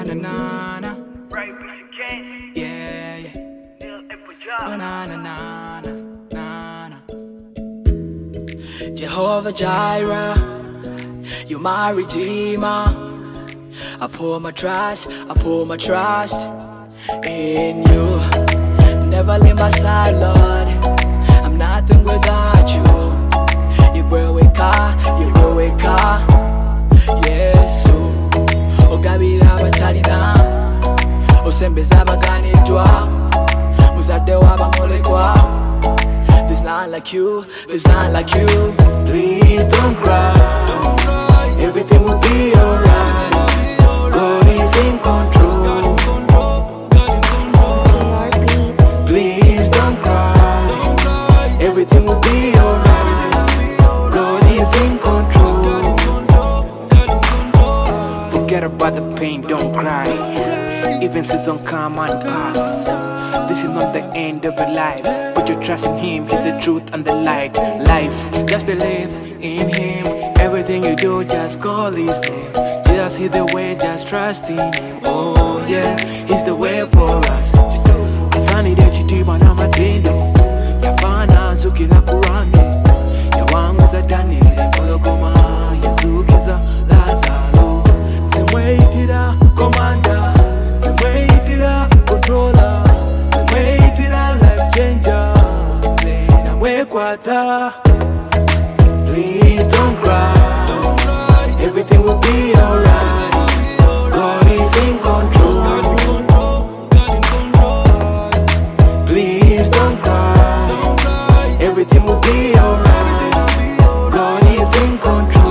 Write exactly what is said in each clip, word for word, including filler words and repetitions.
na na na. Right, bitch, you can't. Yeah, yeah. Neil Epajah. Na na na na na na. Jehovah Jireh, you're my redeemer. I pour my trust, I pour my trust in you. Never leave my side, Lord. I'm nothing without you. You grow with car, you grow with car. Yes, ogabira batalina, osembeza baganidwa, muzadde wabamolekwa. There's none like you, there's none like you. Please don't cry, don't cry. Everything will be alright. God is in control. Please don't cry, don't cry. Everything will be alright. God is in control. Forget about the pain, don't cry. Even seasons come and pass. This is not the end of your life. Put your trust in Him, He's the truth and the light. Life, just believe in Him. Everything you do, just call His name. Jesus is the way, just trust in Him. Oh yeah, He's the way for us. Asani de chitiba na matendo. Yafana zukila kurange. Yawanguza Daniel, Kolokoma, Yazukiza Lazaro. Semweitira commander, Semweitira controller, Semweitira life changer. Zenawekwata. Please don't cry, don't cry. Everything will be alright. God is in control. Please don't cry, don't cry. Everything will be alright. God is in control.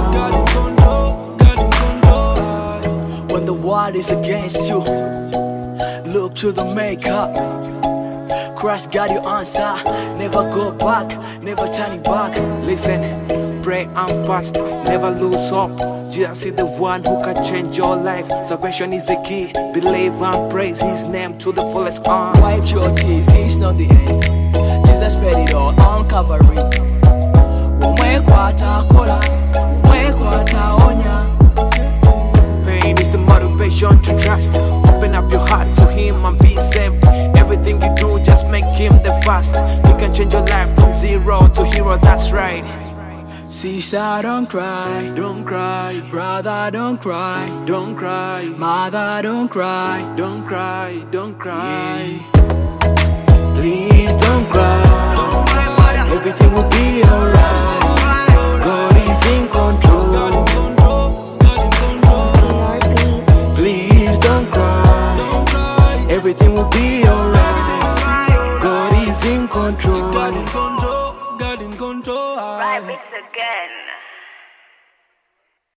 When the world is against you, look to the maker. Christ got your answer. Never go back, never turning back. Listen, pray and fast, never lose hope. Jesus is the one who can change your life. Salvation is the key. Believe and praise His name to the fullest arm. Wipe your tears, it's not the end. Jesus paid it all on Calvary. Umwekwata kola, umwekwata onya. Pain is the motivation to trust. Open up your heart to Him and be saved. Everything you do, just make Him the first. He can change your life from zero to hero, that's right. Sister, don't cry, Don't cry, brother, don't cry, don't cry, mother, don't cry. don't cry, don't cry. Yeah. Please don't cry, Don't cry, mother. everything will be alright. God is in control. Please don't cry, Don't cry. everything will be alright. God is in control. God in control, God in control. Right, mix again.